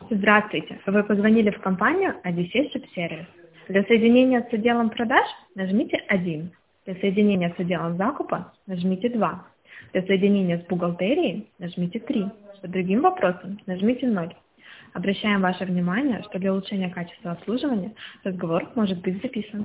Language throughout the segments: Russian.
Здравствуйте. Вы позвонили в компанию Одиссей Шип-сервис. Для соединения с отделом продаж нажмите 1. Для соединения с отделом закупа нажмите 2. Для соединения с бухгалтерией нажмите 3. По другим вопросам нажмите 0. Обращаем ваше внимание, что для улучшения качества обслуживания разговор может быть записан.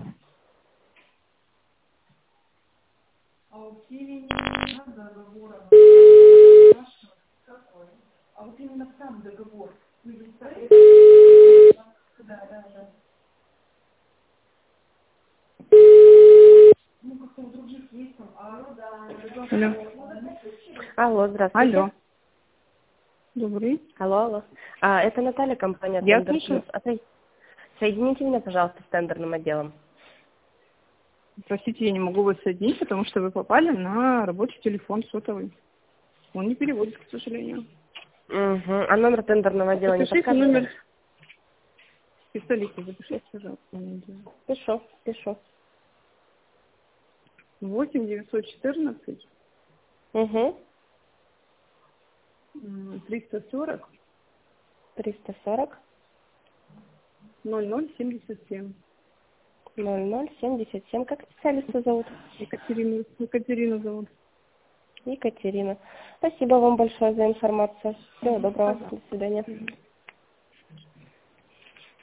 Алло. Алло, здравствуйте. Алло. Добрый. Алло. Это Наталья, компания Я Тендер слушаю. Плюс. Соедините меня, пожалуйста, с тендерным отделом. Простите, я не могу вас соединить, потому что вы попали на рабочий телефон сотовый. Он не переводит, к сожалению. Угу. А номер тендерного отдела не Запишите подскажете? номер. Пистолета запишите, пожалуйста. Пишу. 8 914 Угу. 340 340 0077. 0077. Как специалиста зовут? Екатерина зовут. Екатерина. Спасибо вам большое за информацию. Всего доброго. До свидания.